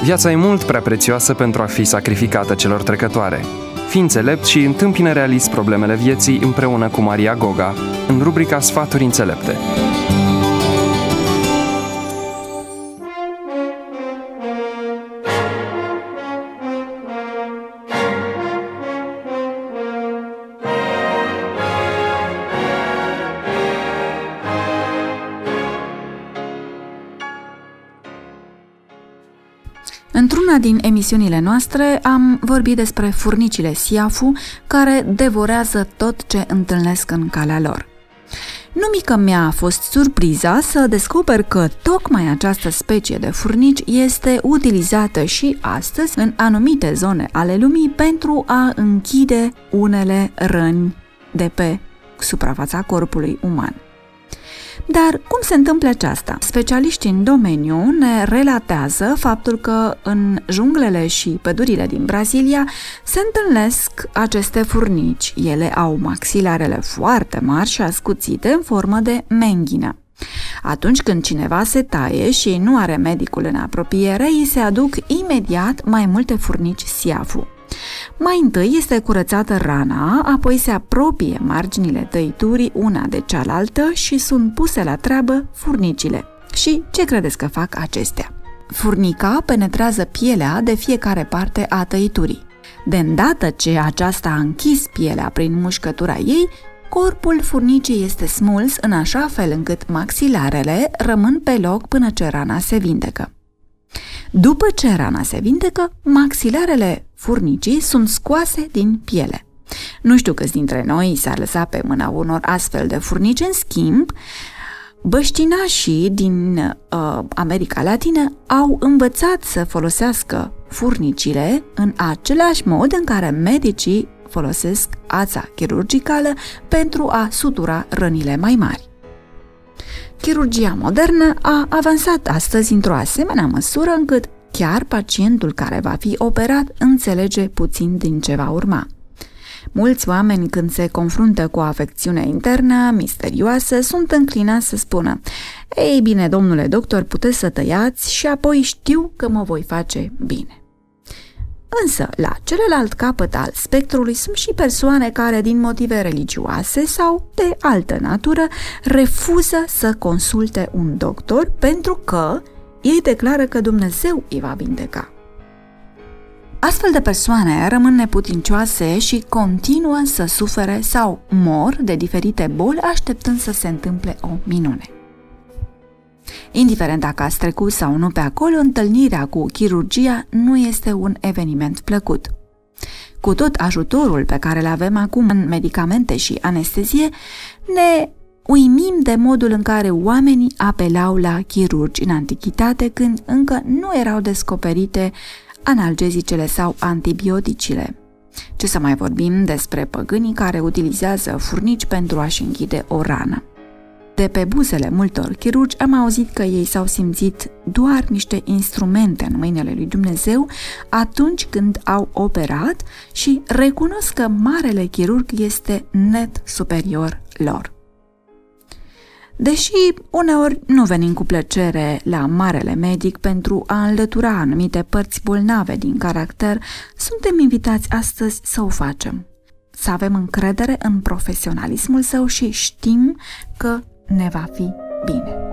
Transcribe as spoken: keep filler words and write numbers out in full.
Viața e mult prea prețioasă pentru a fi sacrificată celor trecătoare. Fii înțelept și întâmpină realist problemele vieții împreună cu Maria Goga, în rubrica Sfaturi înțelepte. Într-una din emisiunile noastre am vorbit despre furnicile siafu care devorează tot ce întâlnesc în calea lor. Nu mică mi-a fost surpriza să descoper că tocmai această specie de furnici este utilizată și astăzi în anumite zone ale lumii pentru a închide unele răni de pe suprafața corpului uman. Dar cum se întâmplă aceasta? Specialiștii în domeniu ne relatează faptul că în junglele și pădurile din Brazilia se întâlnesc aceste furnici. Ele au maxilarele foarte mari și ascuțite în formă de menghină. Atunci când cineva se taie și nu are medicul în apropiere, îi se aduc imediat mai multe furnici siafu. Mai întâi este curățată rana, apoi se apropie marginile tăiturii una de cealaltă și sunt puse la treabă furnicile. Și ce credeți că fac acestea? Furnica penetrează pielea de fiecare parte a tăiturii. De îndată ce aceasta a închis pielea prin mușcătura ei, corpul furnicii este smuls în așa fel încât maxilarele rămân pe loc până ce rana se vindecă. După ce rana se vindecă, maxilarele furnicii sunt scoase din piele. Nu știu câți dintre noi s-ar lăsa pe mâna unor astfel de furnici, în schimb, băștinașii din uh, America Latină au învățat să folosească furnicile în același mod în care medicii folosesc ața chirurgicală pentru a sutura rănile mai mari. Chirurgia modernă a avansat astăzi într-o asemenea măsură încât chiar pacientul care va fi operat înțelege puțin din ce va urma. Mulți oameni, când se confruntă cu o afecțiune internă misterioasă, sunt înclinați să spună: "Ei bine, domnule doctor, puteți să tăiați și apoi știu că mă voi face bine." Însă, la celălalt capăt al spectrului sunt și persoane care, din motive religioase sau de altă natură, refuză să consulte un doctor pentru că ei declară că Dumnezeu îi va vindeca. Astfel de persoane rămân neputincioase și continuă să sufere sau mor de diferite boli, așteptând să se întâmple o minune. Indiferent dacă ați trecut sau nu pe acolo, întâlnirea cu chirurgia nu este un eveniment plăcut. Cu tot ajutorul pe care îl avem acum în medicamente și anestezie, ne uimim de modul în care oamenii apelau la chirurgi în antichitate, când încă nu erau descoperite analgezicele sau antibioticele. Ce să mai vorbim despre păgânii care utilizează furnici pentru a-și închide o rană. De pe buzele multor chirurgi am auzit că ei s-au simțit doar niște instrumente în mâinile lui Dumnezeu atunci când au operat și recunosc că marele chirurg este net superior lor. Deși uneori nu venim cu plăcere la marele medic pentru a înlătura anumite părți bolnave din caracter, suntem invitați astăzi să o facem. Să avem încredere în profesionalismul său și știm că ne va fi bine.